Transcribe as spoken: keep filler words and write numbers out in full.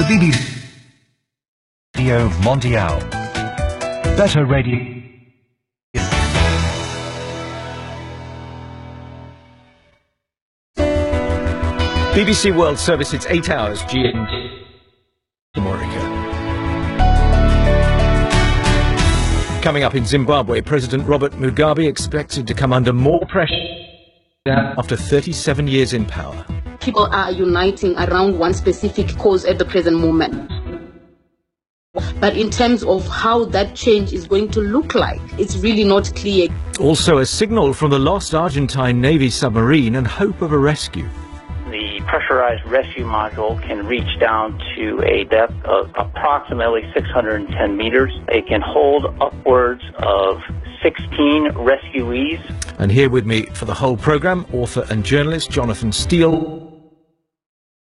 The B B C Radio Mondiale. Better radio. B B C World Service, it's eight hours G M T. America. Coming up in Zimbabwe, President Robert Mugabe expected to come under more pressure after thirty-seven years in power. People are uniting around one specific cause at the present moment. But in terms of how that change is going to look like, it's really not clear. Also a signal from the lost Argentine Navy submarine and hope of a rescue. The pressurized rescue module can reach down to a depth of approximately six hundred ten meters. It can hold upwards of sixteen rescuees. And here with me for the whole programme, author and journalist Jonathan Steele.